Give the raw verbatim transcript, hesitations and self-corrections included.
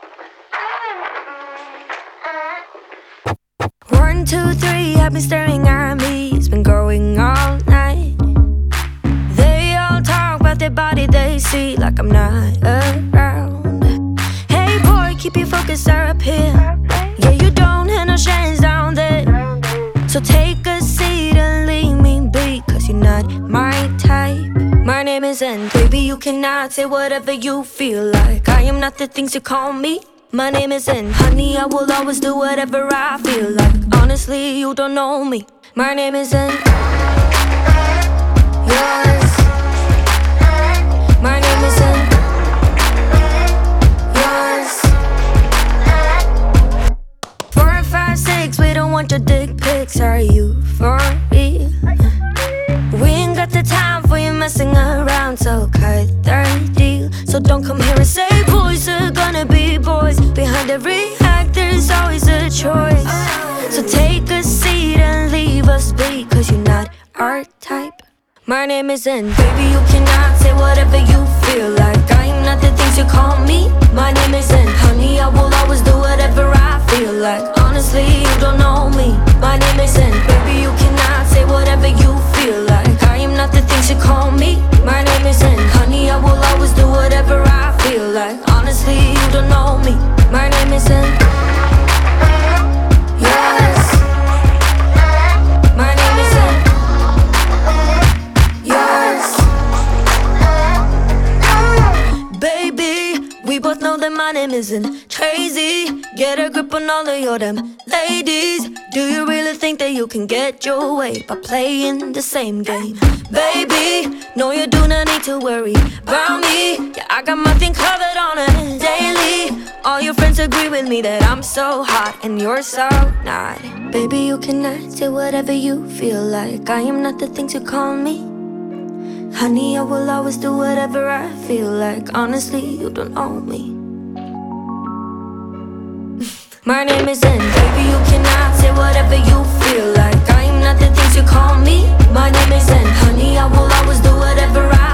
One, two, three, have been staring at me. It's been going all night. They all talk about their body, they see like I'm not around. Hey boy, keep your focus up here. Yeah, you don't have no shines down there. So take a seat and leave me be, cause you're not my type. My name is N, baby, you cannot say whatever you feel like. I am not the things you call me. My name is N, honey, I will always do whatever I feel like. Honestly, you don't know me. My name is N, yours. My name is N, yours. Four, five, six, we don't want your dick pics. Are you for real? We ain't got the time for you messing around, so cut the deal. So don't come here and say boys are gonna be boys. Behind every act there's always a choice. So take a seat and leave us be, cause you're not our type. My name is N, baby, you cannot say whatever you feel like. I am not the things you call me. My name is N, honey, I will always do whatever I feel like. Honestly, you don't know me. My name is N, baby, you cannot say whatever you feel like. I am not the things you call me. My name is N, honey, I will always do whatever I feel like. Honestly, you don't know me. My name is N, yours. My name is N, yours. Baby, we both know that my name isn't crazy. Get a grip on all of your damn ladies. Do you really think that you can get your way by playing the same game? Baby, no, you do not need to worry about me. Yeah, I got my thing covered on a daily. All your friends agree with me that I'm so hot and you're so not. Baby, you cannot say whatever you feel like. I am not the things you call me. Honey, I will always do whatever I feel like. Honestly, you don't own me. My name is N, baby, you cannot say whatever you feel like. I am not the things you call me. My name is N, honey, I will always do whatever I